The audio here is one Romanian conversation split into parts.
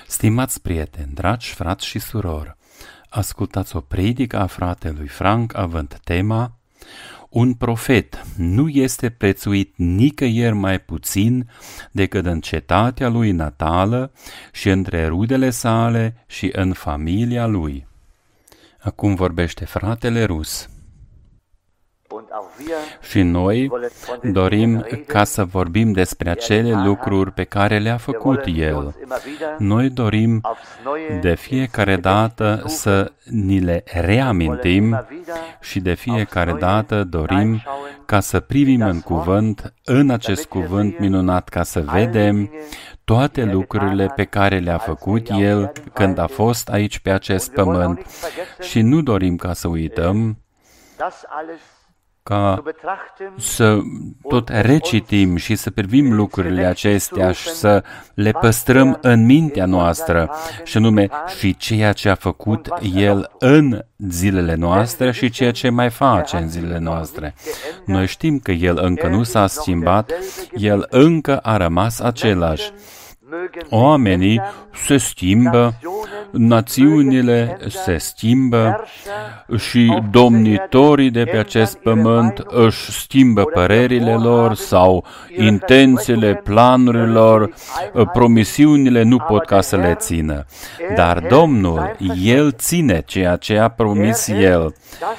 Stimați prieteni, dragi frați și surori, ascultați o predică a fratelui Frank având tema Un profet nu este prețuit nicăieri mai puțin decât în cetatea lui natală și între rudele sale și în familia lui. Acum vorbește fratele Rus. Și noi dorim ca să vorbim despre acele lucruri pe care le-a făcut El. Noi dorim de fiecare dată să ni le reamintim și de fiecare dată dorim ca să privim în cuvânt, în acest cuvânt minunat, ca să vedem toate lucrurile pe care le-a făcut El când a fost aici pe acest pământ și nu dorim ca să uităm, ca să tot recitim și să privim lucrurile acestea și să le păstrăm în mintea noastră, și anume și ceea ce a făcut El în zilele noastre și ceea ce mai face în zilele noastre. Noi știm că El încă nu s-a schimbat, El încă a rămas același. Oamenii se schimbă, națiunile se schimbă și domnitorii de pe acest pământ își schimbă părerile lor sau intențiile, planurilor, promisiunile nu pot ca să le țină. Dar Domnul, El ține ceea ce a promis El.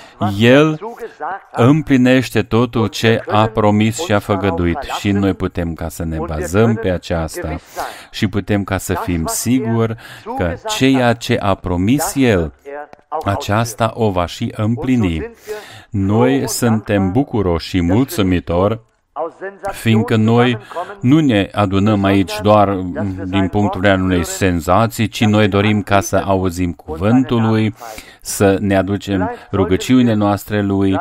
El împlinește totul ce a promis și a făgăduit și noi putem ca să ne bazăm pe aceasta și putem ca să fim siguri că ceea ce a promis El, aceasta o va și împlini. Noi suntem bucuroși și mulțumitori, fiindcă noi nu ne adunăm aici doar din punctul de vedere unei senzații, ci noi dorim ca să auzim cuvântul Lui, să ne aducem rugăciunile noastre Lui.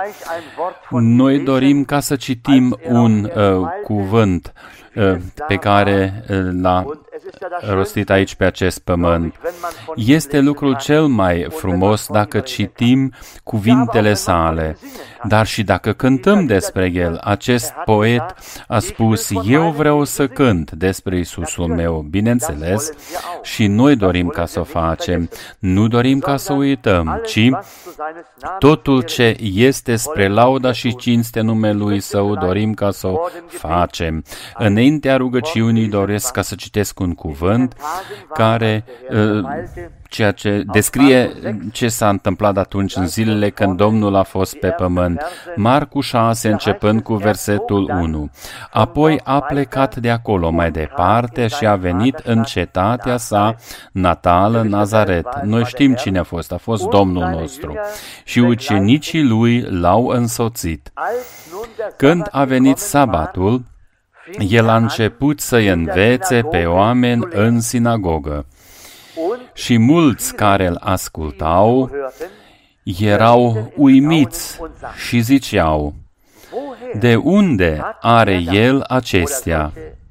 Noi dorim ca să citim un cuvânt pe care l-a rostit aici pe acest pământ. Este lucrul cel mai frumos dacă citim cuvintele sale, dar și dacă cântăm despre El. Acest poet a spus, eu vreau să cânt despre Iisusul meu, bineînțeles, și noi dorim ca să o facem. Nu dorim ca să uităm, ci totul ce este spre lauda și cinste numelui Său dorim ca să o facem. Înaintea rugăciunii doresc ca să citesc un cuvânt care ceea ce descrie ce s-a întâmplat atunci în zilele când Domnul a fost pe pământ. Marcu 6, începând cu versetul 1. Apoi a plecat de acolo mai departe și a venit în cetatea sa natală, Nazaret. Noi știm cine a fost Domnul nostru. Și ucenicii Lui l-au însoțit. Când a venit sabatul, El a început să-i învețe pe oameni în sinagogă. Și mulți care îl ascultau erau uimiți și ziceau, de unde are El acestea?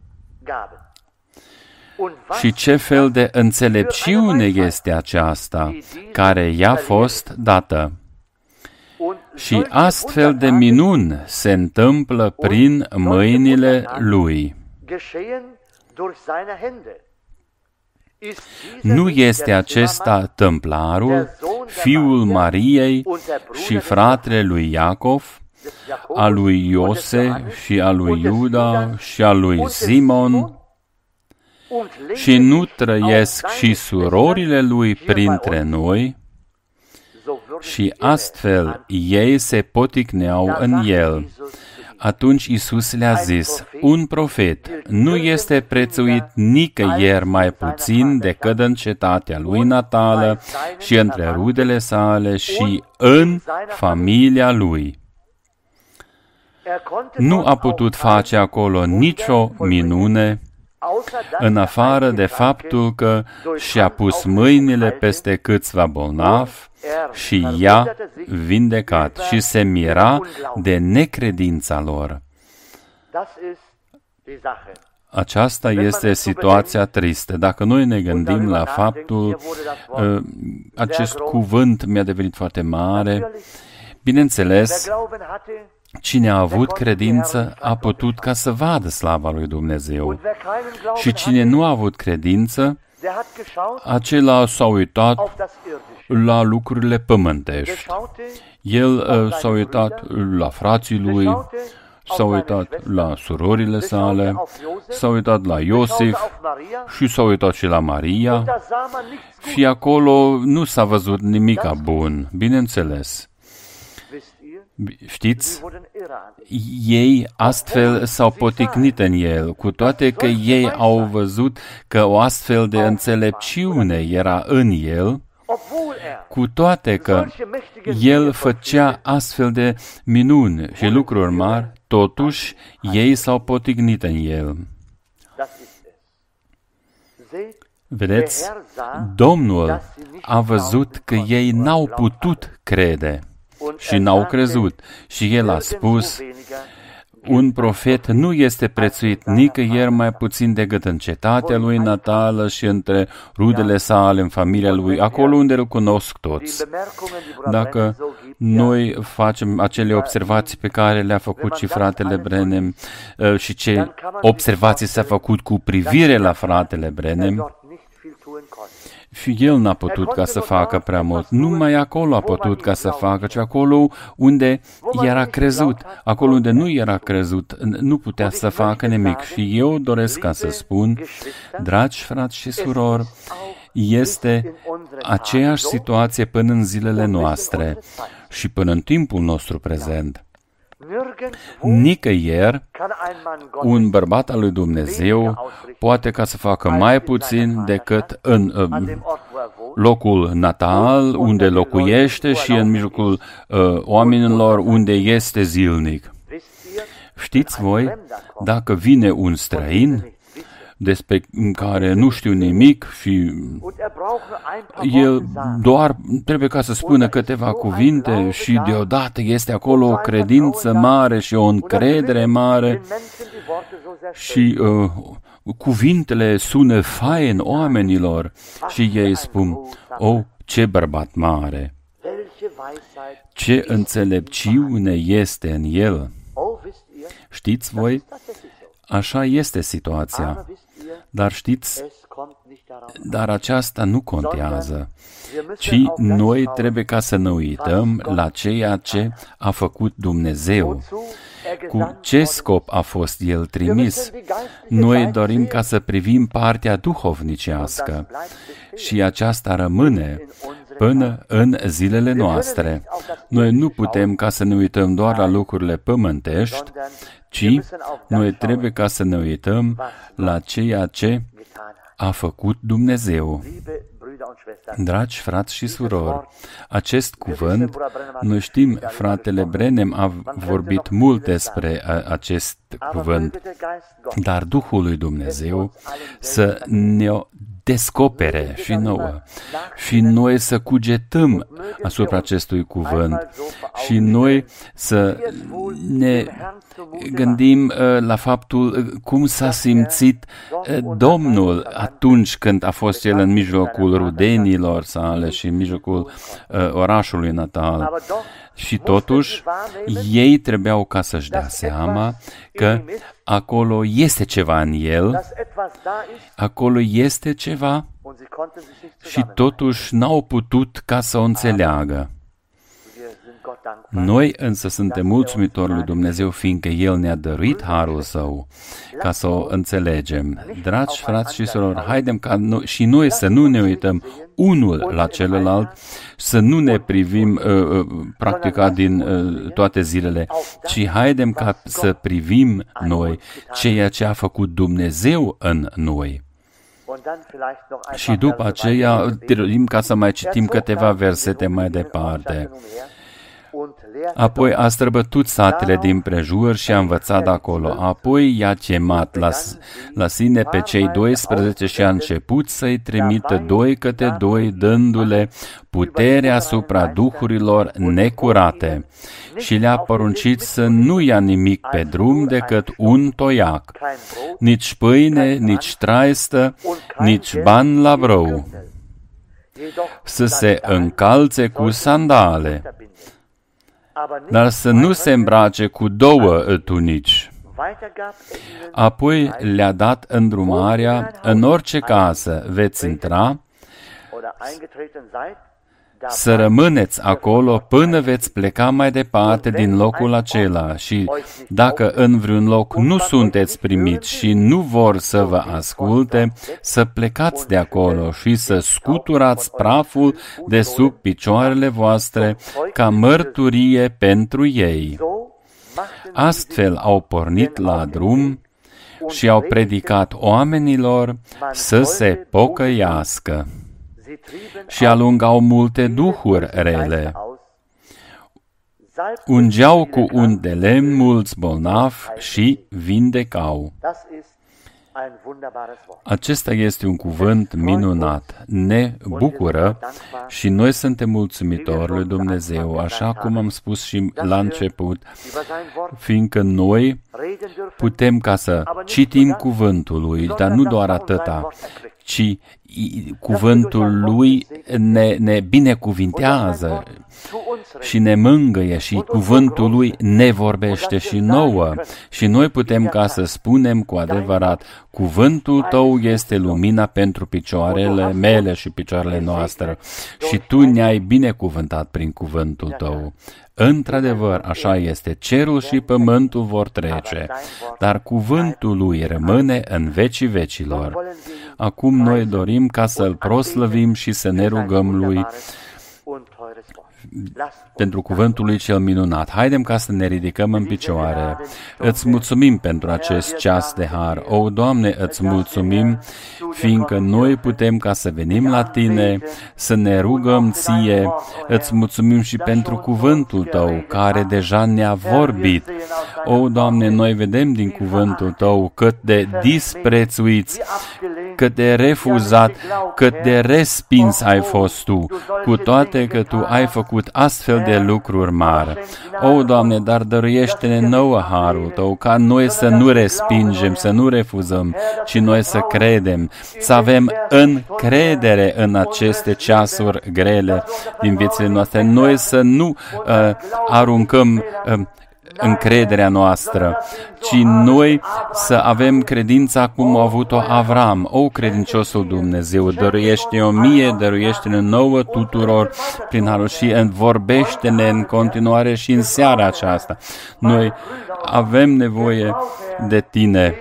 Și ce fel de înțelepciune este aceasta care i-a fost dată? Și astfel de minuni se întâmplă prin mâinile Lui. Nu este acesta tâmplarul, fiul Mariei și fratele lui Iacov, a lui Iose și a lui Iuda și a lui Simon? Și nu trăiesc și surorile lui printre noi? Și astfel ei se poticneau în El. Atunci Iisus le-a zis, un profet nu este prețuit nicăieri mai puțin decât în cetatea lui natală și între rudele sale și în familia lui. Nu a putut face acolo nicio minune, în afară de faptul că și-a pus mâinile peste câțiva bolnavi și i-a vindecat și se mira de necredința lor. Aceasta este situația tristă. Dacă noi ne gândim la faptul, acest cuvânt mi-a devenit foarte mare, bineînțeles, cine a avut credință a putut ca să vadă slava lui Dumnezeu. Și cine nu a avut credință, Acela s-a uitat la lucrurile pământești. El s-a uitat la frații lui, s-a uitat la surorile sale, s-a uitat la Iosif și s-a uitat și la Maria și acolo nu s-a văzut nimica bun, bineînțeles. Știți, ei astfel s-au poticnit în el, cu toate că ei au văzut că o astfel de înțelepciune era în el, cu toate că el făcea astfel de minuni și lucruri mari, totuși ei s-au potignit în el. Vedeți, Domnul a văzut că ei n-au putut crede și n-au crezut și El a spus: un profet nu este prețuit nicăieri mai puțin decât în cetatea lui natală și între rudele sale, în familia lui, acolo unde îl cunosc toți. Dacă noi facem acele observații pe care le-a făcut și fratele Branham și ce observații s-a făcut cu privire la fratele Branham, și el n-a putut ca să facă prea mult. Numai acolo a putut ca să facă, ci acolo unde era crezut. Acolo unde nu era crezut, nu putea să facă nimic. Și eu doresc ca să spun, dragi frați și surori, este aceeași situație până în zilele noastre și până în timpul nostru prezent. Nicăieri un bărbat al lui Dumnezeu poate ca să facă mai puțin decât în locul natal, unde locuiește și în mijlocul oamenilor unde este zilnic. Știți voi, dacă vine un străin despre care nu știu nimic și el doar trebuie ca să spună câteva cuvinte și deodată este acolo o credință mare și o încredere mare și cuvintele sună fain oamenilor și ei spun: "Oh, ce bărbat mare! Ce înțelepciune este în el!" Știți voi? Așa este situația. Dar știți, dar aceasta nu contează, ci noi trebuie ca să ne uităm la ceea ce a făcut Dumnezeu. Cu ce scop a fost El trimis? Noi dorim ca să privim partea duhovnicească și aceasta rămâne până în zilele noastre. Noi nu putem ca să ne uităm doar la lucrurile pământești, ci noi trebuie ca să ne uităm la ceea ce a făcut Dumnezeu. Dragi frați și surori, acest cuvânt, noi știm, fratele Branham a vorbit mult despre acest cuvânt, dar Duhul lui Dumnezeu să ne descopere și nouă și noi să cugetăm asupra acestui cuvânt și noi să ne gândim la faptul cum s-a simțit Domnul atunci când a fost El în mijlocul rudenilor sale și în mijlocul orașului natal. Și totuși, ei trebuiau ca să-și dea seama că acolo este ceva în el, acolo este ceva și totuși n-au putut ca să o înțeleagă. Noi însă suntem mulțumitori lui Dumnezeu, fiindcă El ne-a dăruit harul Său ca să o înțelegem. Dragi frați și surori, haidem ca și noi să nu ne uităm unul la celălalt, să nu ne privim practica din toate zilele, ci haidem ca să privim noi ceea ce a făcut Dumnezeu în noi. Și după aceea, dorim ca să mai citim câteva versete mai departe. Apoi a străbătut satele din prejur și a învățat de acolo. Apoi i-a chemat la sine pe cei 12 și a început să-i trimită 2 câte 2, dându-le putere asupra duhurilor necurate. Și le-a poruncit să nu ia nimic pe drum decât un toiac, nici pâine, nici traistă, nici bani la brâu, să se încalțe cu sandale, dar să nu se îmbrace cu 2 tunici, Apoi le-a dat îndrumarea: în orice casă veți intra, să rămâneți acolo până veți pleca mai departe din locul acela, și dacă în vreun loc nu sunteți primiți și nu vor să vă asculte, să plecați de acolo și să scuturați praful de sub picioarele voastre ca mărturie pentru ei. Astfel au pornit la drum și au predicat oamenilor să se pocăiască. Și alungau multe duhuri rele. Ungeau cu un de lemn mulți bolnavi și vindecau. Acesta este un cuvânt minunat. Ne bucură și noi suntem mulțumitori lui Dumnezeu, așa cum am spus și la început, fiindcă noi putem ca să citim cuvântul lui, dar nu doar atâta, ci cuvântul lui ne binecuvintează și ne mângâie și cuvântul lui ne vorbește și nouă. Și noi putem ca să spunem cu adevărat: cuvântul tău este lumina pentru picioarele mele și picioarele noastre și tu ne-ai binecuvântat prin cuvântul tău. Într-adevăr, așa este, cerul și pământul vor trece, dar cuvântul lui rămâne în vecii vecilor. Acum noi dorim ca să-l proslăvim și să ne rugăm lui pentru cuvântul lui cel minunat. Haidem ca să ne ridicăm în picioare. Îți mulțumim pentru acest ceas de har. O, Doamne, îți mulțumim, fiindcă noi putem ca să venim la Tine, să ne rugăm Ție. Îți mulțumim și pentru cuvântul Tău, care deja ne-a vorbit. O, Doamne, noi vedem din cuvântul Tău cât de disprețuiți, cât de refuzat, cât de respins ai fost Tu, cu toate că Tu ai făcut astfel de lucruri mari. O, Doamne, dar dăruiește-ne nouă harul Tău, ca noi să nu respingem, să nu refuzăm, ci noi să credem, să avem încredere în aceste ceasuri grele din viețile noastre. Noi să nu aruncăm încrederea noastră, ci noi să avem credința cum a avut-o Avram. O, credinciosul Dumnezeu, dăruiește-ne mie, dăruiește-ne nouă tuturor prin harul și vorbește-ne în continuare și în seara aceasta. Noi avem nevoie de Tine.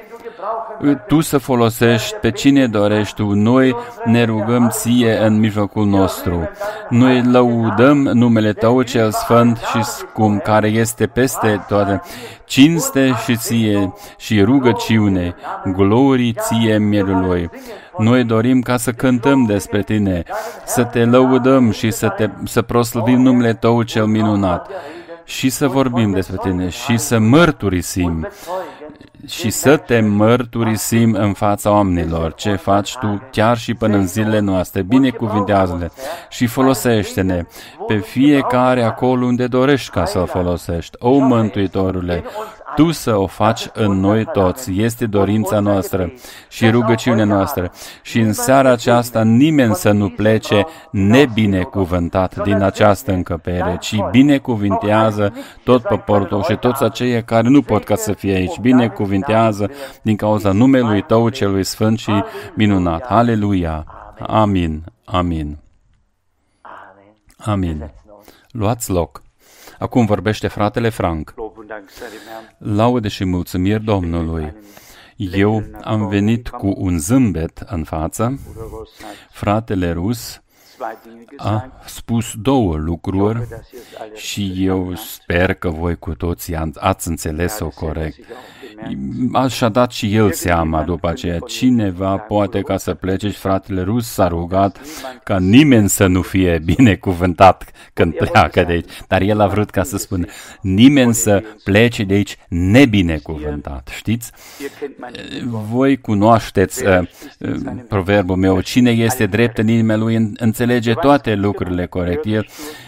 Tu să folosești pe cine dorești Tu. Noi ne rugăm Ție în mijlocul nostru. Noi lăudăm numele Tău cel sfânt și scump, care este peste toate. Cinste și Ție și rugăciune, glorii Ție mielului. Noi dorim ca să cântăm despre Tine, să Te lăudăm și să proslăvim numele Tău cel minunat și să vorbim despre Tine și să mărturisim și să Te mărturisim în fața oamenilor ce faci Tu chiar și până în zilele noastre. Binecuvintează-ne și folosește-ne pe fiecare acolo unde dorești ca să-L folosești. O, Mântuitorule, Tu să o faci în noi toți. Este dorința noastră și rugăciunea noastră. Și în seara aceasta nimeni să nu plece nebinecuvântat din această încăpere, ci binecuvintează tot poporul și toți aceia care nu pot ca să fie aici. Binecuvintează din cauza numelui Tău celui sfânt și minunat. Aleluia! Amin! Amin! Amin! Luați loc. Acum vorbește fratele Frank. Laude și mulțumiri Domnului. Eu am venit cu un zâmbet în față. Fratele Rus a spus două lucruri și eu sper că voi cu toții ați înțeles-o corect. Și-a dat și el seama după aceea. Cineva poate ca să plece și fratele Rus s-a rugat ca nimeni să nu fie binecuvântat când pleacă de aici. Dar el a vrut ca să spună nimeni să plece de aici nebinecuvântat. Știți? Voi cunoașteți proverbul meu. Cine este drept în inima lui înțelege toate lucrurile corecte. El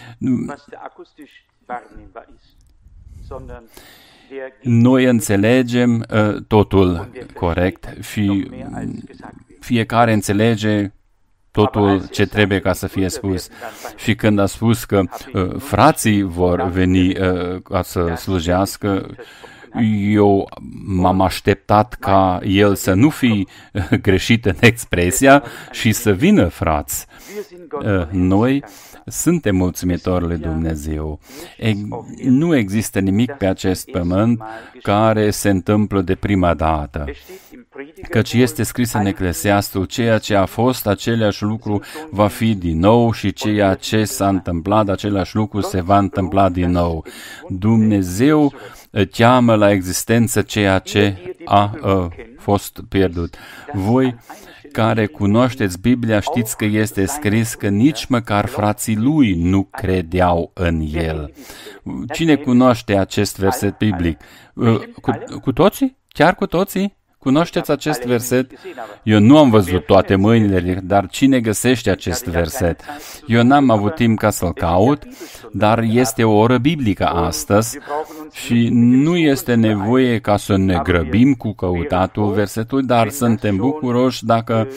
noi înțelegem totul corect și fiecare înțelege totul ce trebuie ca să fie spus. Și când a spus că frații vor veni ca să slujească, Eu m-am așteptat ca el să nu fi greșit în expresia și să vină, frați. Noi suntem mulțumitori lui Dumnezeu. Nu există nimic pe acest pământ care se întâmplă de prima dată. Căci este scris în Eclesiastul, ceea ce a fost, același lucru va fi din nou și ceea ce s-a întâmplat, același lucru se va întâmpla din nou. Dumnezeu cheamă la existență ceea ce a fost pierdut. Voi care cunoașteți Biblia știți că este scris că nici măcar frații lui nu credeau în el. Cine cunoaște acest verset biblic? Cu toții? Chiar cu toții? Cunoașteți acest verset? Eu nu am văzut toate mâinile, dar cine găsește acest verset? Eu n-am avut timp ca să-l caut, dar este o oră biblică astăzi și nu este nevoie ca să ne grăbim cu căutatul versetului, dar suntem bucuroși dacă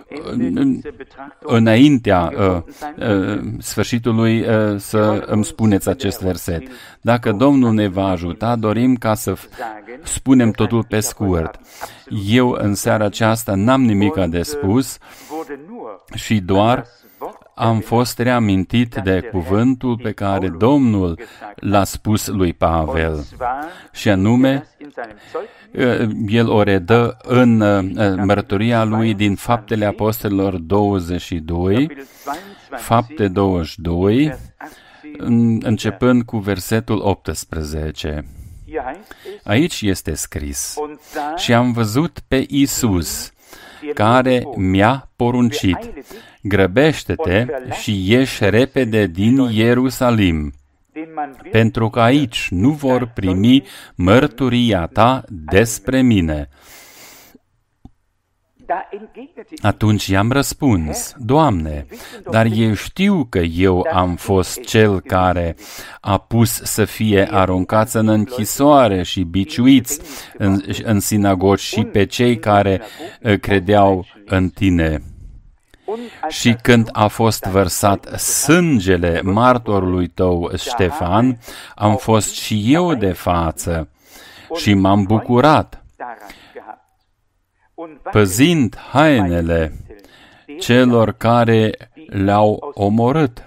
înaintea sfârșitului să îmi spuneți acest verset. Dacă Domnul ne va ajuta, dorim ca să spunem totul pe scurt. Eu în seara aceasta n-am nimic de spus și doar am fost reamintit de cuvântul pe care Domnul l-a spus lui Pavel. Și anume, el o redă în mărturia lui din Faptele Apostolilor 22, Fapte 22, începând cu versetul 18. Aici este scris: și am văzut pe Iisus, care mi-a poruncit, grăbește-te și ieși repede din Ierusalim, pentru că aici nu vor primi mărturia ta despre mine. Atunci i-am răspuns: Doamne, dar eu știu că eu am fost cel care a pus să fie aruncați în închisoare și biciuiți în sinagogi și pe cei care credeau în tine. Și când a fost vărsat sângele martorului tău, Ștefan, am fost și eu de față și m-am bucurat, păzind hainele celor care le-au omorât.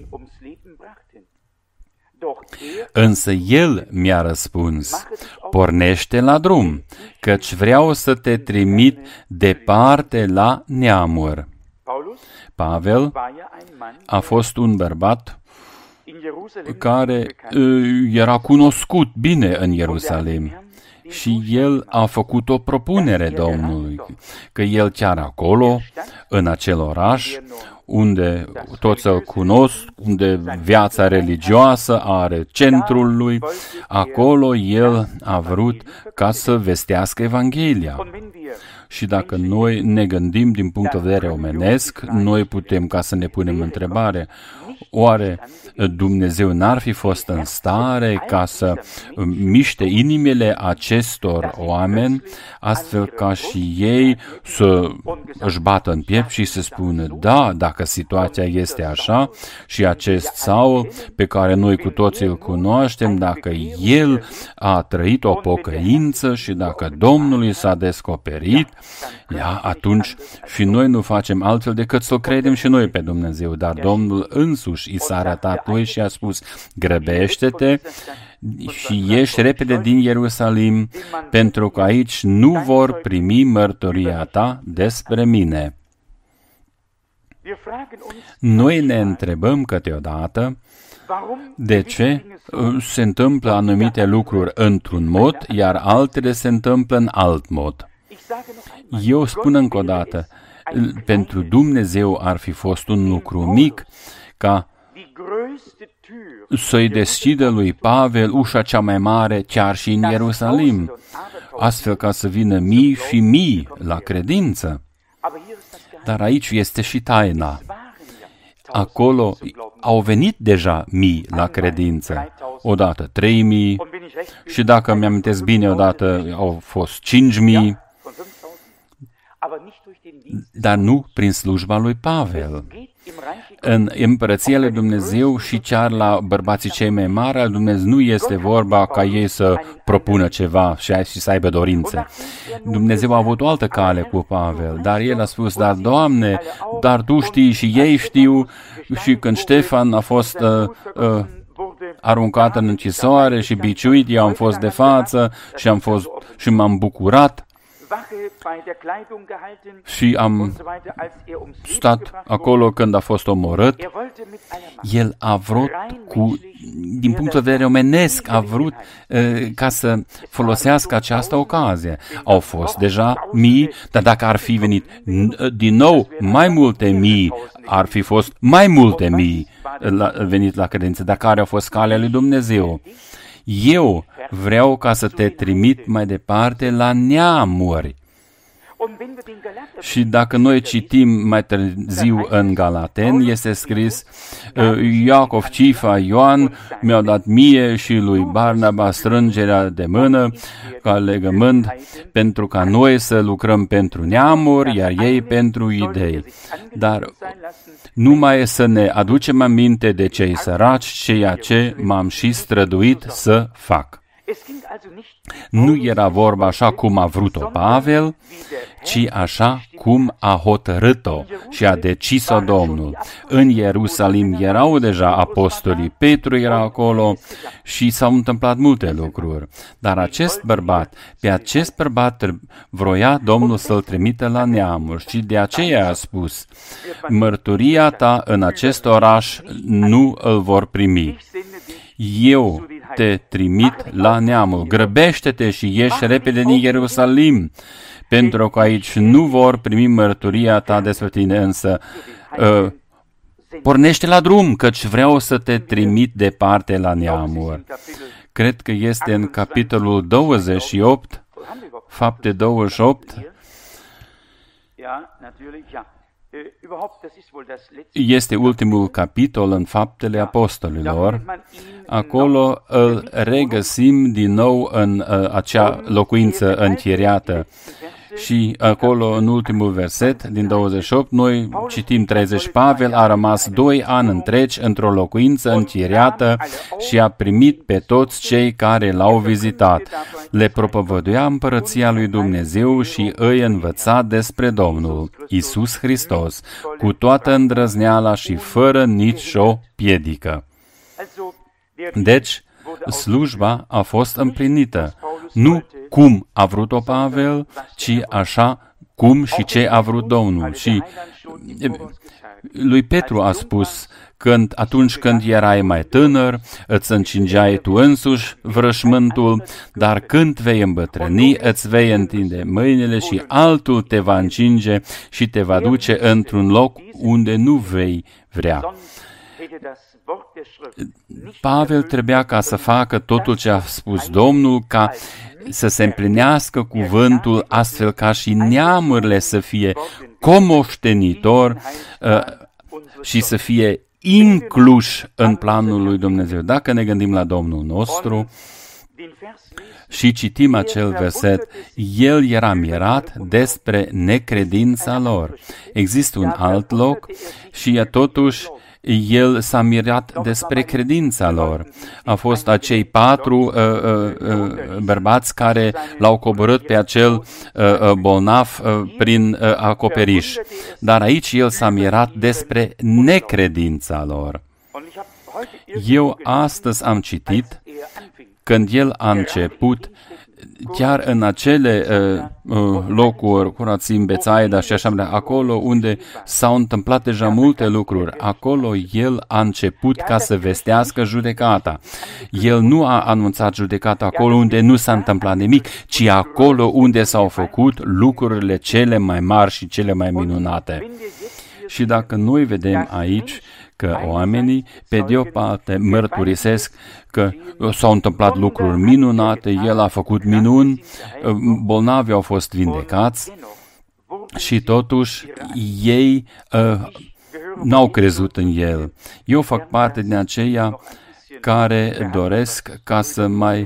Însă el mi-a răspuns: pornește la drum, căci vreau să te trimit departe la neamuri. Pavel a fost un bărbat care era cunoscut bine în Ierusalim. Și el a făcut o propunere Domnului, că el chiar acolo, în acel oraș, unde toți îl cunosc, unde viața religioasă are centrul lui, acolo el a vrut ca să vestească Evanghelia. Și dacă noi ne gândim din punct de vedere omenesc, noi putem ca să ne punem întrebare: oare Dumnezeu n-ar fi fost în stare ca să miște inimile acestor oameni, astfel ca și ei să își bată în piept și să spună: da, dacă situația este așa și acest Saul, pe care noi cu toții îl cunoaștem, dacă el a trăit o pocăință și dacă Domnului s-a descoperit, atunci și noi nu facem altfel decât să-L credem și noi pe Dumnezeu. Dar Domnul însuși i s-a arătat lui și a spus: grăbește-te și ieși repede din Ierusalim, pentru că aici nu vor primi mărturia ta despre mine. Noi ne întrebăm câteodată de ce se întâmplă anumite lucruri într-un mod, iar altele se întâmplă în alt mod. Eu spun încă o dată, pentru Dumnezeu ar fi fost un lucru mic ca să-i deschidă lui Pavel ușa cea mai mare chiar și în Ierusalim, astfel ca să vină mii și mii la credință. Dar aici este și taina. Acolo au venit deja mii la credință. Odată 3.000 și dacă mi-amintesc bine, odată au fost 5.000, dar nu prin slujba lui Pavel. în împărăția lui Dumnezeu și chiar la bărbații cei mai mari al Dumnezeu nu este vorba ca ei să propună ceva și să aibă dorințe. Dumnezeu a avut o altă cale cu Pavel, dar el a spus, dar Doamne, dar Tu știi și ei știu. Și când Ștefan a fost aruncat în închisoare și biciuit, eu am fost de față și m-am bucurat și am stat acolo când a fost omorât. El a vrut, din punct de vedere omenesc, a vrut ca să folosească această ocazie. Au fost deja mii, dar dacă ar fi venit din nou mai multe mii, ar fi fost mai multe mii venit la credință, dar care a fost calea lui Dumnezeu. Eu vreau ca să te trimit mai departe la neamuri. Și dacă noi citim mai târziu în Galateni, este scris, Iacov, Cifa, Ioan mi-au dat mie și lui Barnaba strângerea de mână ca legământ pentru ca noi să lucrăm pentru neamuri, iar ei pentru idei. Dar numai să ne aducem aminte de cei săraci, ceea ce m-am și străduit să fac. Nu era vorba așa cum a vrut-o Pavel, ci așa cum a hotărât-o și a decis-o Domnul. În Ierusalim erau deja apostolii, Petru era acolo și s-au întâmplat multe lucruri. Dar pe acest bărbat vroia Domnul să-l trimită la neamuri și de aceea a spus, mărturia ta în acest oraș nu îl vor primi. Eu te trimit la neamul, grăbește-te și ieși repede din Ierusalim, pentru că aici nu vor primi mărturia ta despre tine, însă pornește la drum, căci vreau să te trimit departe la neamuri. Cred că este în capitolul 28, Fapte 28, este ultimul capitol în Faptele Apostolilor. Acolo îl regăsim din nou în acea locuință închiriată. Și acolo, în ultimul verset din 28, noi citim 30. Pavel a rămas 2 ani întregi într-o locuință închiriată și a primit pe toți cei care l-au vizitat. Le propovăduia împărăția lui Dumnezeu și îi învăța despre Domnul, Iisus Hristos, cu toată îndrăzneala și fără nicio piedică. Deci, slujba a fost împlinită, nu cum a vrut-o Pavel, ci așa cum și ce a vrut Domnul. Și lui Petru a spus, atunci când erai mai tânăr, îți încingeai tu însuși vrășmântul, dar când vei îmbătrâni, îți vei întinde mâinile și altul te va încinge și te va duce într-un loc unde nu vei vrea. Pavel trebuia ca să facă totul ce a spus Domnul, ca să se împlinească cuvântul, astfel ca și neamurile să fie comoștenitor și să fie incluși în planul lui Dumnezeu. Dacă ne gândim la Domnul nostru și citim acel verset, el era mirat despre necredința lor. Există un alt loc și totuși el s-a mirat despre credința lor. A fost acei 4 bărbați care l-au coborât pe acel bolnav prin acoperiș. Dar aici el s-a mirat despre necredința lor. Eu astăzi am citit, când el a început, chiar în acele locuri, Corazin, Betsaida și așa mai departe, acolo unde s-au întâmplat deja multe lucruri, acolo el a început ca să vestească judecata. El nu a anunțat judecata acolo unde nu s-a întâmplat nimic, ci acolo unde s-au făcut lucrurile cele mai mari și cele mai minunate. Și dacă noi vedem aici că oamenii, pe de o parte, mărturisesc că s-au întâmplat lucruri minunate, el a făcut minuni, bolnavii au fost vindecați și totuși ei n-au crezut în el. Eu fac parte din aceia care doresc ca să mai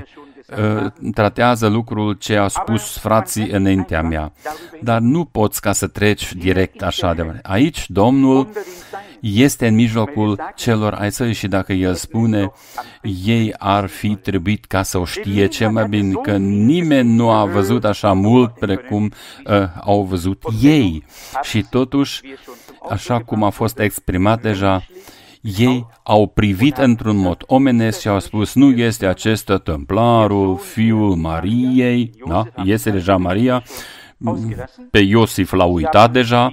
tratează lucrul ce a spus frații înaintea mea. Dar nu poți ca să treci direct așa de... Aici Domnul este în mijlocul celor ai săi și dacă El spune, ei ar fi trebuit ca să o știe cel mai bine, că nimeni nu a văzut așa mult precum au văzut ei. Și totuși, așa cum a fost exprimat deja, ei au privit într-un mod omenesc și au spus, nu este acesta templarul, fiul Mariei, da? Este deja Maria, pe Iosif l-au uitat deja,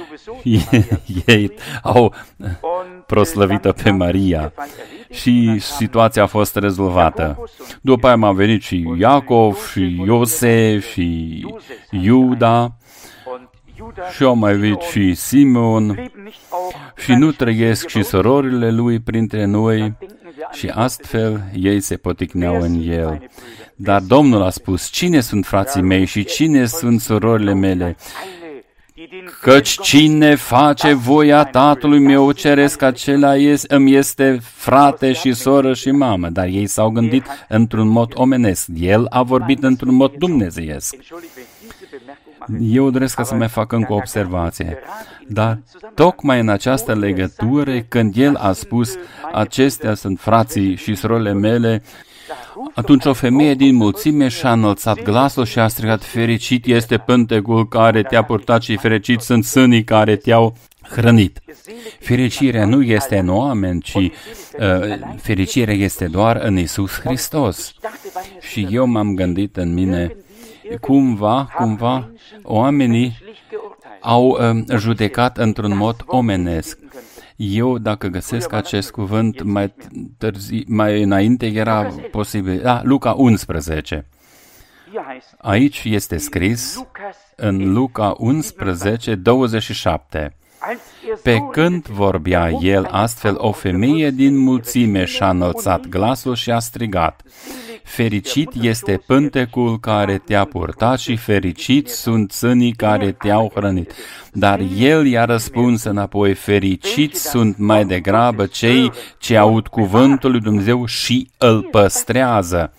ei au proslăvită pe Maria și situația a fost rezolvată. După aia a venit și Iacov, și Iosef, și Iuda, și au mai venit și Simon, și nu trăiesc și surorile lui printre noi, și astfel ei se poticneau în el. Dar Domnul a spus, cine sunt frații mei și cine sunt surorile mele? Căci cine face voia Tatălui meu ceresc, acela îmi este frate și soră și mamă. Dar ei s-au gândit într-un mod omenesc. El a vorbit într-un mod dumnezeiesc. Eu doresc ca să mai fac încă o observație. Dar tocmai în această legătură, când el a spus, acestea sunt frații și surorile mele, atunci o femeie din mulțime și-a înălțat glasul și a strigat, fericit este pântecul care te-a purtat și fericit sunt sânii care te-au hrănit. Fericirea nu este în oameni, ci fericirea este doar în Iisus Hristos. Și eu m-am gândit în mine, cumva, oamenii au judecat într-un mod omenesc. Eu, dacă găsesc acest cuvânt, mai înainte era posibil. Luca 11. Aici este scris, în Luca 11, 27. Pe când vorbea el astfel, o femeie din mulțime și-a înălțat glasul și a strigat, fericit este pântecul care te-a purtat și fericit sunt sânii care te-au hrănit. Dar el i-a răspuns înapoi, fericiți sunt mai degrabă cei ce aud cuvântul lui Dumnezeu și îl păstrează.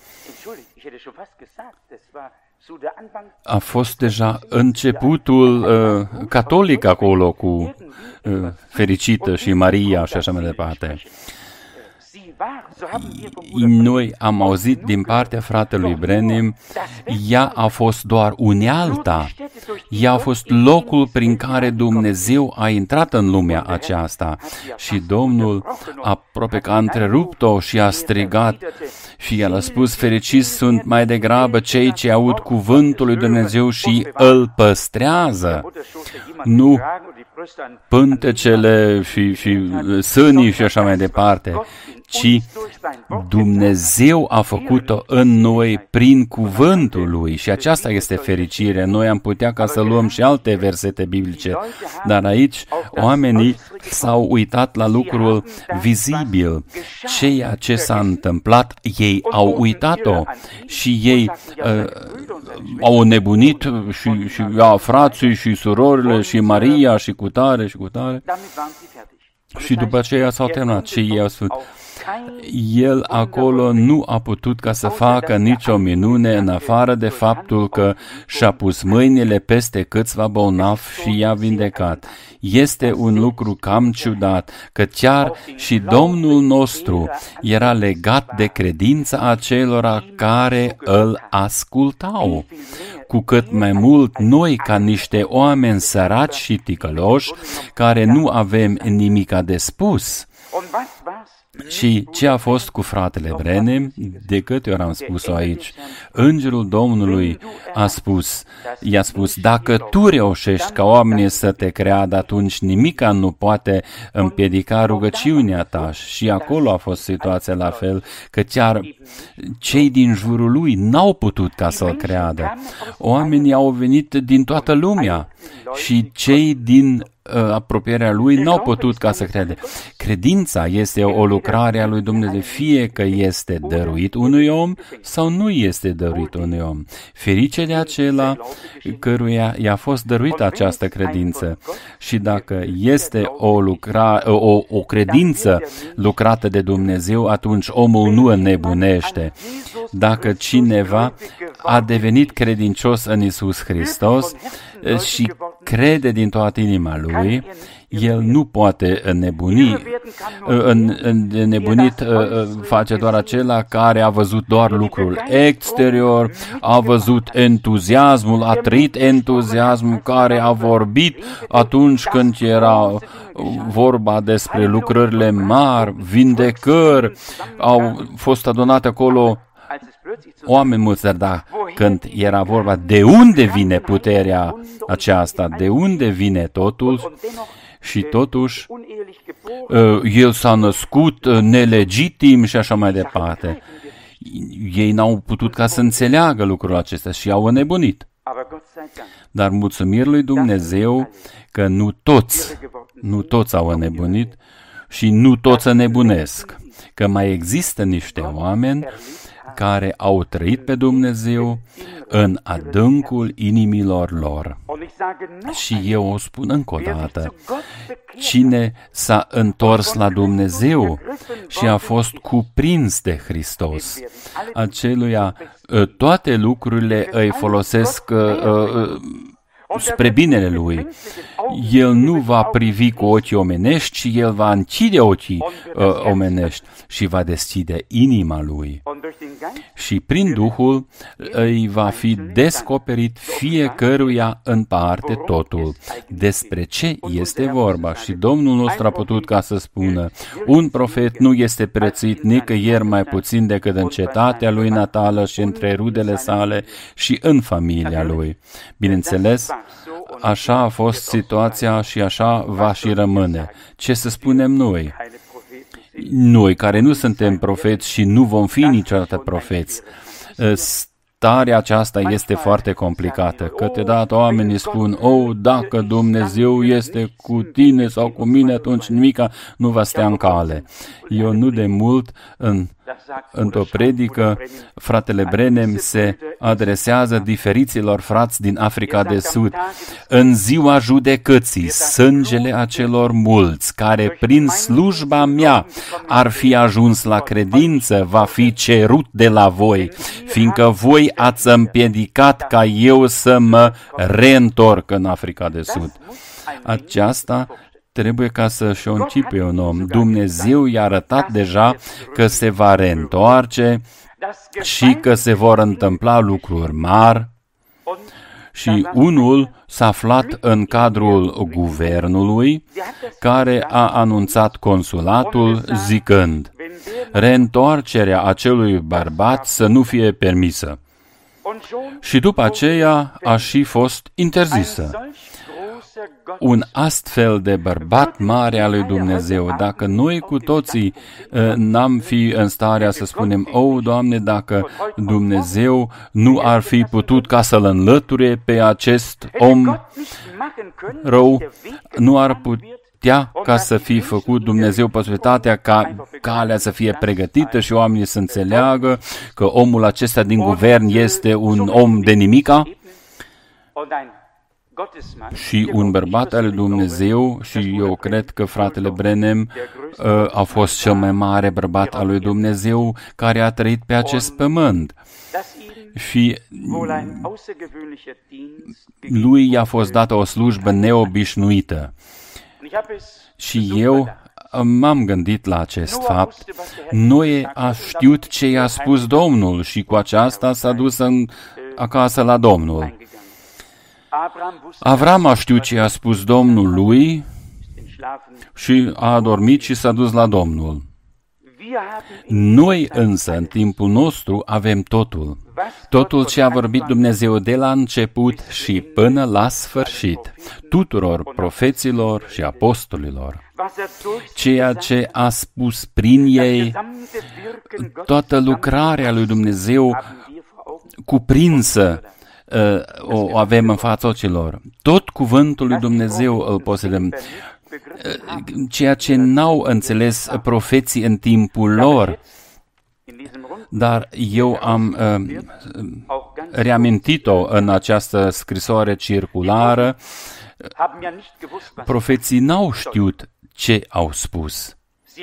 A fost deja începutul catolic acolo cu fericită și Maria și așa mai departe. Noi am auzit din partea fratelui Branham, ea a fost doar unealta, ea a fost locul prin care Dumnezeu a intrat în lumea aceasta și Domnul aproape că a întrerupt-o și a strigat și el a spus, fericiți sunt mai degrabă cei ce aud cuvântul lui Dumnezeu și îl păstrează. Nu pântecele și sânii și așa mai departe, ci Dumnezeu a făcut-o în noi prin cuvântul Lui și aceasta este fericire. Noi am putea ca să luăm și alte versete biblice, dar aici oamenii s-au uitat la lucrul vizibil. Ceea ce s-a întâmplat, ei au uitat-o și ei au nebunit și frații și surorile și Maria și cutare și cutare și după aceea s-au terminat și ei au spus, el acolo nu a putut ca să facă nicio minune în afară de faptul că și-a pus mâinile peste câțiva bolnavi și i-a vindecat. Este un lucru cam ciudat, că chiar și Domnul nostru era legat de credința acelora care îl ascultau. Cu cât mai mult noi, ca niște oameni săraci și ticăloși, care nu avem nimica de spus. Și ce a fost cu fratele Branham? De câte ori am spus-o aici? Îngerul Domnului i-a spus, dacă tu reușești ca oamenii să te creadă, atunci nimica nu poate împiedica rugăciunea ta. Și acolo a fost situația la fel, că chiar cei din jurul lui n-au putut ca să-l creadă. Oamenii au venit din toată lumea și cei din apropierea lui, n-au putut ca să crede. Credința este o lucrare a lui Dumnezeu, fie că este dăruit unui om sau nu este dăruit unui om. Ferice de acela căruia i-a fost dăruită această credință. Și dacă este o credință lucrată de Dumnezeu, atunci omul nu înnebunește. Dacă cineva a devenit credincios în Iisus Hristos și crede din toată inima lui, el nu poate înnebuni. Înnebunit face doar acela care a văzut doar lucrul exterior, a văzut entuziasmul, a trăit entuziasmul, care a vorbit atunci când era vorba despre lucrările mari, vindecări, au fost adunate acolo oameni mulți, dar când era vorba de unde vine puterea aceasta, de unde vine totul, și totuși el s-a născut nelegitim și așa mai departe. Ei n-au putut ca să înțeleagă lucrul acesta și au înnebunit. Dar mulțumiri lui Dumnezeu că nu toți au înnebunit și nu toți înnebunesc, că mai există niște oameni care au trăit pe Dumnezeu în adâncul inimilor lor. Și eu o spun încă o dată, cine s-a întors la Dumnezeu și a fost cuprins de Hristos, aceluia toate lucrurile îi folosesc spre binele lui. El nu va privi cu ochii omenești, ci el va închide ochii omenești și va deschide inima lui. Și prin Duhul îi va fi descoperit fiecăruia în parte totul. Despre ce este vorba? Și Domnul nostru a putut ca să spună, un profet nu este prețuit nicăieri mai puțin decât în cetatea lui natală și între rudele sale și în familia lui. Bineînțeles, așa a fost situația și așa va și rămâne. Ce să spunem noi? Noi care nu suntem profeți și nu vom fi niciodată profeți, starea aceasta este foarte complicată. Câteodată oamenii spun, dacă Dumnezeu este cu tine sau cu mine, atunci nimica nu va stea în cale. Eu nu de mult într-o predică, fratele Branham se adresează diferiților frați din Africa de Sud. În ziua judecății, sângele acelor mulți care prin slujba mea ar fi ajuns la credință, va fi cerut de la voi, fiindcă voi ați împiedicat ca eu să mă reîntorc în Africa de Sud. Aceasta trebuie ca să-și o încipe un om. Dumnezeu i-a arătat deja că se va reîntoarce și că se vor întâmpla lucruri mari. Și unul s-a aflat în cadrul guvernului, care a anunțat consulatul zicând, reîntoarcerea acelui bărbat să nu fie permisă. Și după aceea a și fost interzisă. Un astfel de bărbat mare al lui Dumnezeu, dacă noi cu toții n-am fi în starea să spunem, Doamne, dacă Dumnezeu nu ar fi putut ca să-l înlăture pe acest om rău, nu ar putea ca să fie făcut Dumnezeu posibilitatea ca calea să fie pregătită și oamenii să înțeleagă că omul acesta din guvern este un om de nimica? Și un bărbat al lui Dumnezeu, și eu cred că fratele Branham a fost cel mai mare bărbat al lui Dumnezeu care a trăit pe acest pământ. Și lui i-a fost dată o slujbă neobișnuită. Și eu m-am gândit la acest fapt. Noe a știut ce i-a spus Domnul și cu aceasta s-a dus acasă la Domnul. Avram a știut ce a spus Domnul lui și a adormit și s-a dus la Domnul. Noi însă, în timpul nostru, avem totul. Totul ce a vorbit Dumnezeu de la început și până la sfârșit, tuturor profeților și apostolilor. Ceea ce a spus prin ei, toată lucrarea lui Dumnezeu cuprinsă o avem în fața ochilor. Tot cuvântul lui Dumnezeu îl posedăm. Ceea ce n-au înțeles profeții în timpul lor, dar eu am reamintit-o în această scrisoare circulară. Profeții n-au știut ce au spus.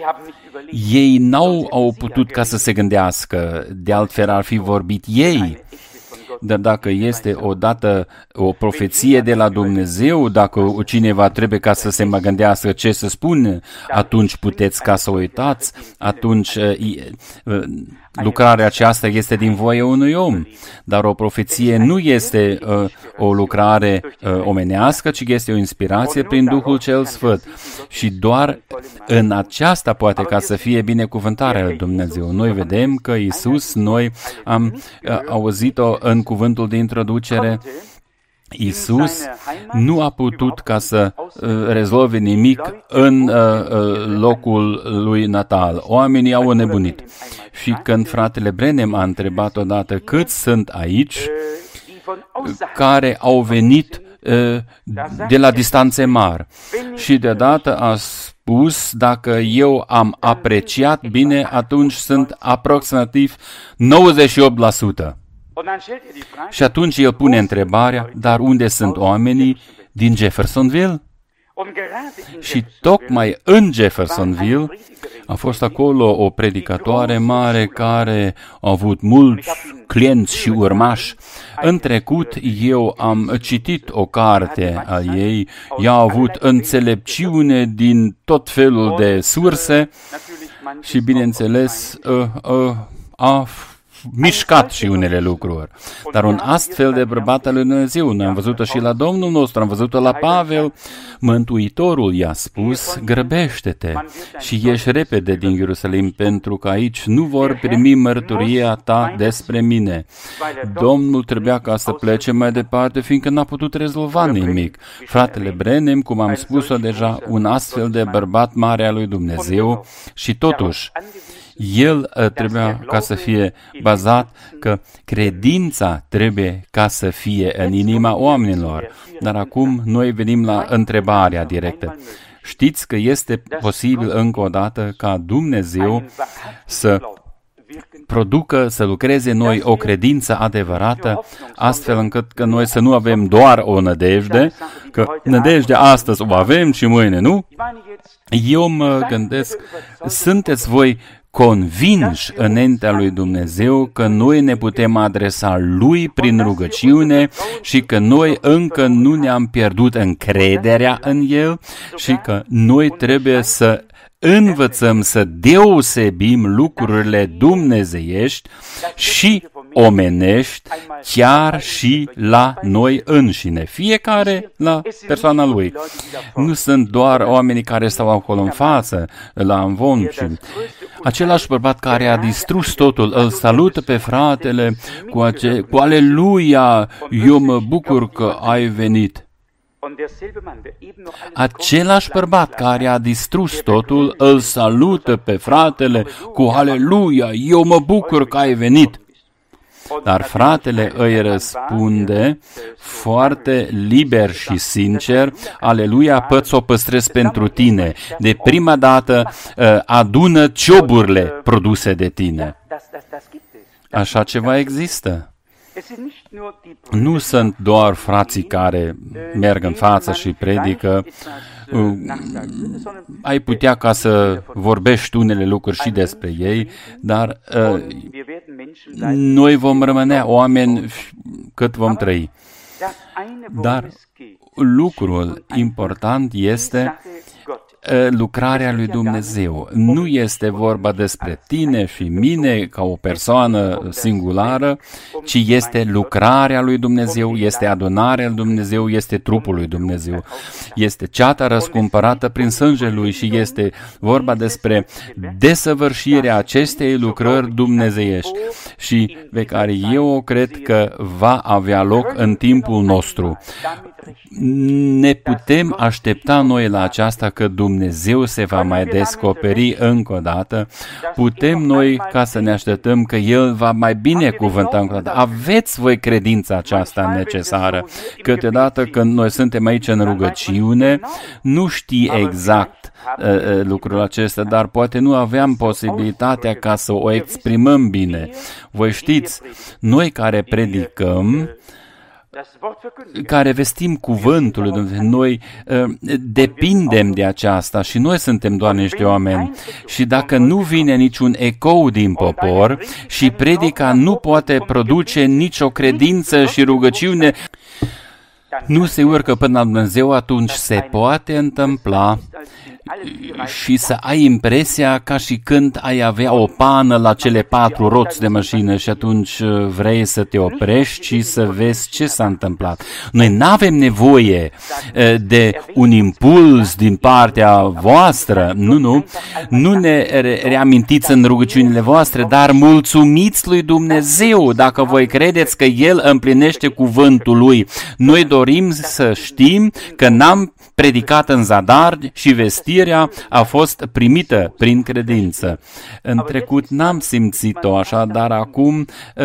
Ei n-au putut ca să se gândească, de altfel ar fi vorbit ei. Dar dacă este odată o profeție de la Dumnezeu, dacă cineva trebuie ca să se mai gândească ce să spune, atunci puteți ca să uitați, atunci lucrarea aceasta este din voie unui om. Dar o profeție nu este o lucrare omenească, ci este o inspirație prin Duhul cel Sfânt. Și doar în aceasta poate ca să fie binecuvântarea lui Dumnezeu. Noi vedem că Iisus, noi am auzit-o în cuvântul de introducere, Iisus nu a putut ca să rezolve nimic în locul lui natal. Oamenii au înnebunit. Și când fratele Branham a întrebat odată câți sunt aici care au venit de la distanțe mari. Și deodată a spus, dacă eu am apreciat bine, atunci sunt aproximativ 98%. Și atunci el pune întrebarea, dar unde sunt oamenii din Jeffersonville? Și tocmai în Jeffersonville a fost acolo o predicatoare mare care a avut mulți clienți și urmași. În trecut eu am citit o carte a ei, ea a avut înțelepciune din tot felul de surse și bineînțeles a mișcat și unele lucruri. Dar un astfel de bărbat al lui Dumnezeu, noi am văzut-o și la Domnul nostru, am văzut-o la Pavel, Mântuitorul i-a spus, grăbește-te și ieși repede din Ierusalim, pentru că aici nu vor primi mărturia ta despre mine. Domnul trebuia ca să plece mai departe, fiindcă n-a putut rezolva nimic. Fratele Branham, cum am spus-o deja, un astfel de bărbat mare al lui Dumnezeu și totuși, el trebuia ca să fie bazat că credința trebuie ca să fie în inima oamenilor. Dar acum noi venim la întrebarea directă. Știți că este posibil încă o dată ca Dumnezeu să producă, să lucreze noi o credință adevărată, astfel încât că noi să nu avem doar o nădejde, că nădejdea astăzi o avem și mâine nu? Eu mă gândesc, sunteți voi convinși înaintea lui Dumnezeu că noi ne putem adresa lui prin rugăciune și că noi încă nu ne-am pierdut încrederea în el și că noi trebuie să învățăm să deosebim lucrurile dumnezeiești și omenești chiar și la noi înșine, fiecare la persoana lui. Nu sunt doar oamenii care stau acolo în față, la amvon, ci același bărbat care a distrus totul, îl salută pe fratele cu aleluia, eu mă bucur că ai venit. Același bărbat care a distrus totul, îl salută pe fratele cu aleluia, eu mă bucur că ai venit. Dar fratele îi răspunde foarte liber și sincer, aleluia, poți o păstrez pentru tine. De prima dată adună cioburile produse de tine. Așa ceva există. Nu sunt doar frații care merg în față și predică. Ai putea ca să vorbești unele lucruri și despre ei, dar noi vom rămâne oameni cât vom trăi. Dar lucrul important este lucrarea lui Dumnezeu. Nu este vorba despre tine și mine ca o persoană singulară, ci este lucrarea lui Dumnezeu, este adunarea lui Dumnezeu, este trupul lui Dumnezeu. Este ceata răscumpărată prin sângele lui și este vorba despre desăvârșirea acestei lucrări dumnezeiești și pe care eu o cred că va avea loc în timpul nostru. Ne putem aștepta noi la aceasta că Dumnezeu se va mai descoperi încă o dată? Putem noi ca să ne așteptăm că El va mai binecuvânta încă o dată? Aveți voi credința aceasta necesară? Câteodată când noi suntem aici în rugăciune, nu știi exact lucrul acesta, dar poate nu aveam posibilitatea ca să o exprimăm bine. Voi știți, noi care predicăm, care vestim cuvântul lui Dumnezeu, noi depindem de aceasta și noi suntem doar niște oameni. Și dacă nu vine niciun ecou din popor și predica nu poate produce nicio credință și rugăciune, nu se urcă până la Dumnezeu, atunci se poate întâmpla și să ai impresia ca și când ai avea o pană la cele 4 roți de mașină și atunci vrei să te oprești și să vezi ce s-a întâmplat. Noi n-avem nevoie de un impuls din partea voastră, nu ne reamintiți în rugăciunile voastre, dar mulțumiți lui Dumnezeu dacă voi credeți că El împlinește cuvântul Lui. Noi dorim să știm că n-am predicat în zadar și vestirea a fost primită prin credință. În trecut n-am simțit-o așa, dar acum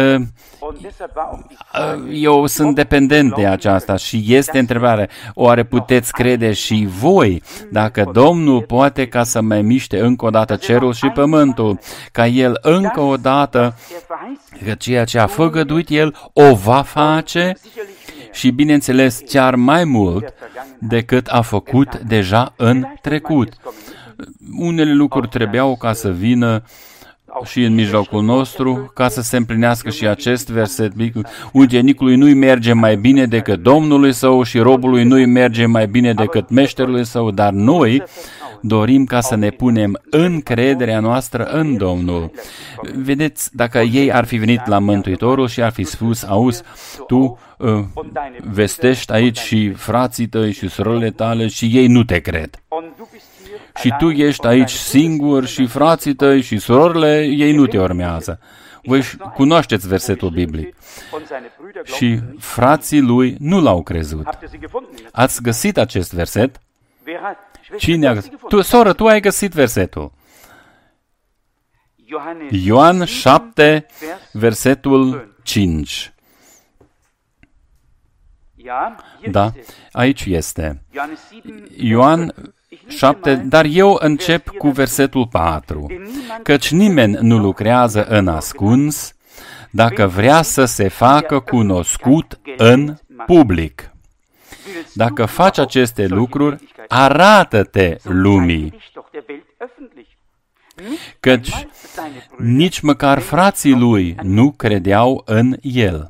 eu sunt dependent de aceasta și este întrebarea, oare puteți crede și voi dacă Domnul poate ca să mai miște încă o dată cerul și pământul, ca El încă o dată, că ceea ce a făgăduit El o va face și, bineînțeles, chiar mai mult decât a făcut deja în trecut. Unele lucruri trebuiau ca să vină și în mijlocul nostru, ca să se împlinească și acest verset. Ucenicului nu-i merge mai bine decât Domnului său și robului nu-i merge mai bine decât meșterului său, dar noi dorim ca să ne punem încrederea noastră în Domnul. Vedeți, dacă ei ar fi venit la Mântuitorul și ar fi spus, auzi, tu vestești aici și frații tăi și surorile tale și ei nu te cred. Și tu ești aici singur și frații tăi și surorile, ei nu te urmează. Voi cunoașteți versetul biblic. Și frații lui nu l-au crezut. Ați găsit acest verset? Cine a găsit? Soră, tu ai găsit versetul. Ioan 7, versetul 5. Da, aici este. Ioan 7, dar eu încep cu versetul 4. Căci nimeni nu lucrează în ascuns dacă vrea să se facă cunoscut în public. Dacă faci aceste lucruri, arată-te lumii. Căci nici măcar frații lui nu credeau în el.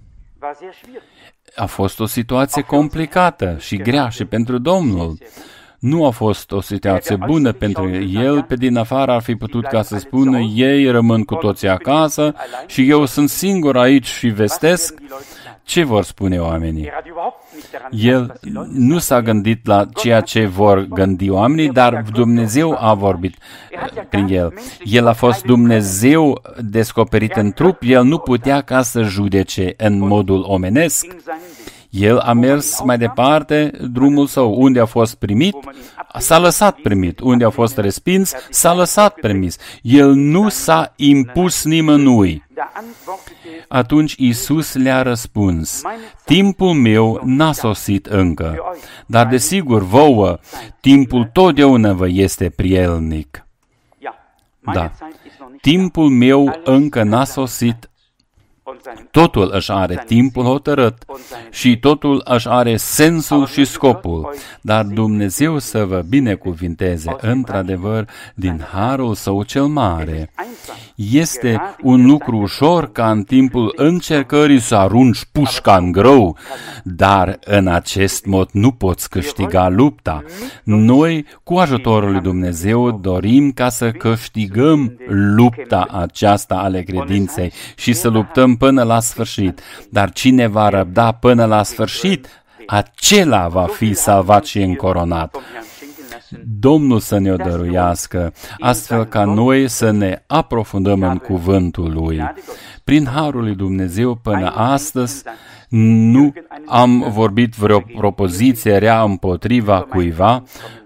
A fost o situație complicată și grea și pentru Domnul. Nu a fost o situație bună pentru el, pe din afară ar fi putut ca să spună, ei rămân cu toții acasă și eu sunt singur aici și vestesc. Ce vor spune oamenii? El nu s-a gândit la ceea ce vor gândi oamenii, dar Dumnezeu a vorbit prin el. El a fost Dumnezeu descoperit în trup, el nu putea ca să judece în modul omenesc. El a mers mai departe drumul său. Unde a fost primit, s-a lăsat primit. Unde a fost respins, s-a lăsat permis. El nu s-a impus nimănui. Atunci Iisus le-a răspuns, timpul meu n-a sosit încă, dar desigur vouă, timpul totdeauna vă este prielnic. Da, timpul meu încă n-a sosit. Totul își are timpul hotărât și totul își are sensul și scopul, dar Dumnezeu să vă binecuvinteze într-adevăr din harul său cel mare. Este un lucru ușor ca în timpul încercării să arunci pușca în grâu, dar în acest mod nu poți câștiga lupta. Noi, cu ajutorul lui Dumnezeu, dorim ca să câștigăm lupta aceasta ale credinței și să luptăm până la sfârșit. Dar cine va răbda până la sfârșit, acela va fi salvat și încoronat. Domnul să ne-o dăruiască, astfel ca noi să ne aprofundăm în cuvântul Lui. Prin harul lui Dumnezeu până astăzi nu am vorbit vreo propoziție rea împotriva cuiva.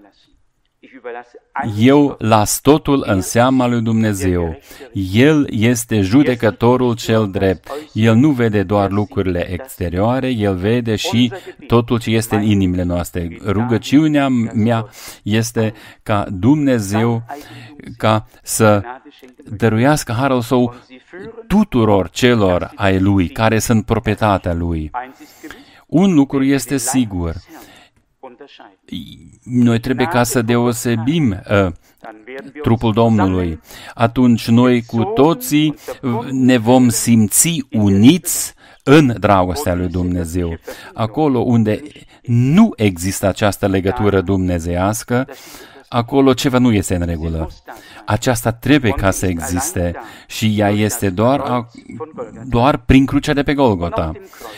Eu las totul în seama lui Dumnezeu. El este judecătorul cel drept. El nu vede doar lucrurile exterioare, El vede și totul ce este în inimile noastre. Rugăciunea mea este ca Dumnezeu ca să dăruiască harul Său tuturor celor ai Lui, care sunt proprietatea Lui. Un lucru este sigur. Noi trebuie ca să deosebim trupul Domnului. Atunci noi cu toții ne vom simți uniți în dragostea lui Dumnezeu. Acolo unde nu există această legătură dumnezeiască, acolo ceva nu este în regulă. Aceasta trebuie ca să existe și ea este doar prin crucea de pe Golgota.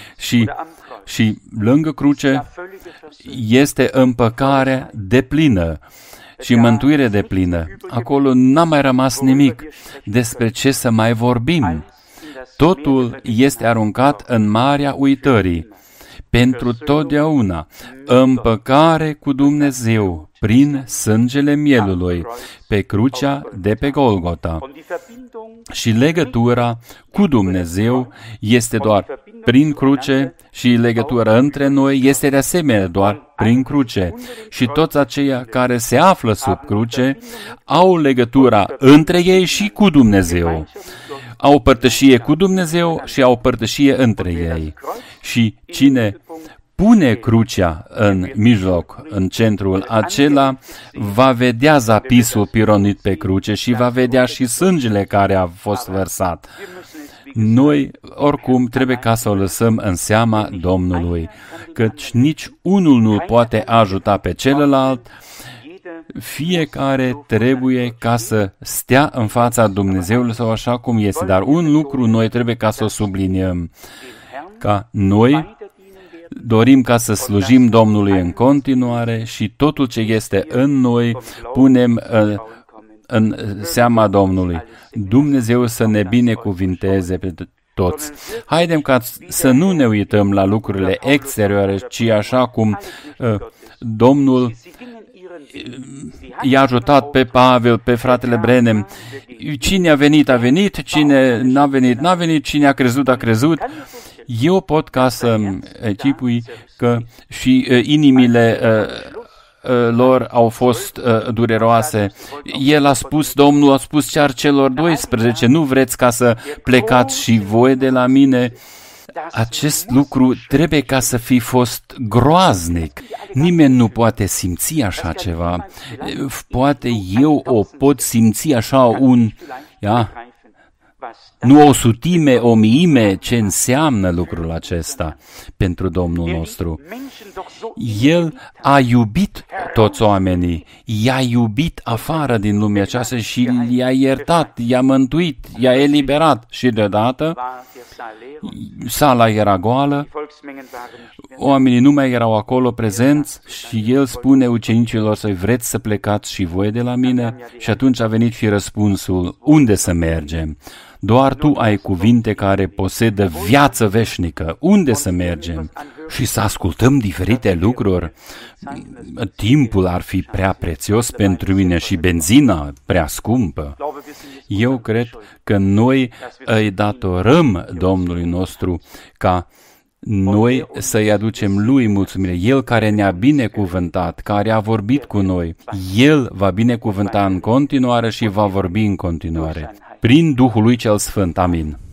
Și lângă cruce este împăcare deplină și mântuire deplină. Acolo n-a mai rămas nimic despre ce să mai vorbim. Totul este aruncat în marea uitării. Pentru totdeauna, împăcare cu Dumnezeu prin sângele mielului pe crucea de pe Golgota. Și legătura cu Dumnezeu este doar prin cruce și legătura între noi este de asemenea doar prin cruce. Și toți aceia care se află sub cruce au legătura între ei și cu Dumnezeu. Au părtășie cu Dumnezeu și au părtășie între ei. Și cine pune crucea în mijloc, în centrul acela, va vedea zapisul pironit pe cruce și va vedea și sângele care a fost vărsat. Noi, oricum, trebuie ca să o lăsăm în seama Domnului, căci nici unul nu poate ajuta pe celălalt. Fiecare trebuie ca să stea în fața Dumnezeului sau așa cum este. Dar un lucru noi trebuie ca să o subliniem, ca noi dorim ca să slujim Domnului în continuare și totul ce este în noi punem în seama Domnului. Dumnezeu să ne binecuvinteze pe toți. Haidem ca să nu ne uităm la lucrurile exterioare, ci așa cum Domnul i-a ajutat pe Pavel, pe fratele Brenem. Cine a venit, a venit, cine n-a venit, n-a venit, cine a crezut, a crezut. Eu pot ca să închipui că și inimile lor au fost dureroase. El a spus, Domnul a spus chiar celor 12, nu vreți ca să plecați și voi de la mine? Acest lucru trebuie ca să fi fost groaznic. Nimeni nu poate simți așa ceva. Poate eu o pot simți așa nu o sutime, o miime, ce înseamnă lucrul acesta pentru Domnul nostru. El a iubit toți oamenii, i-a iubit afară din lumea aceasta și i-a iertat, i-a mântuit, i-a eliberat și deodată sala era goală, oamenii nu mai erau acolo prezenți și el spune ucenicilor săi, vreți să plecați și voi de la mine? Și atunci a venit și răspunsul, unde să mergem? Doar tu ai cuvinte care posedă viață veșnică. Unde să mergem? Și să ascultăm diferite lucruri? Timpul ar fi prea prețios pentru mine și benzina prea scumpă. Eu cred că noi îi datorăm Domnului nostru ca noi să-i aducem Lui mulțumire. El care ne-a binecuvântat, care a vorbit cu noi, El va binecuvânta în continuare și va vorbi în continuare. Prin Duhul Lui cel Sfânt. Amin.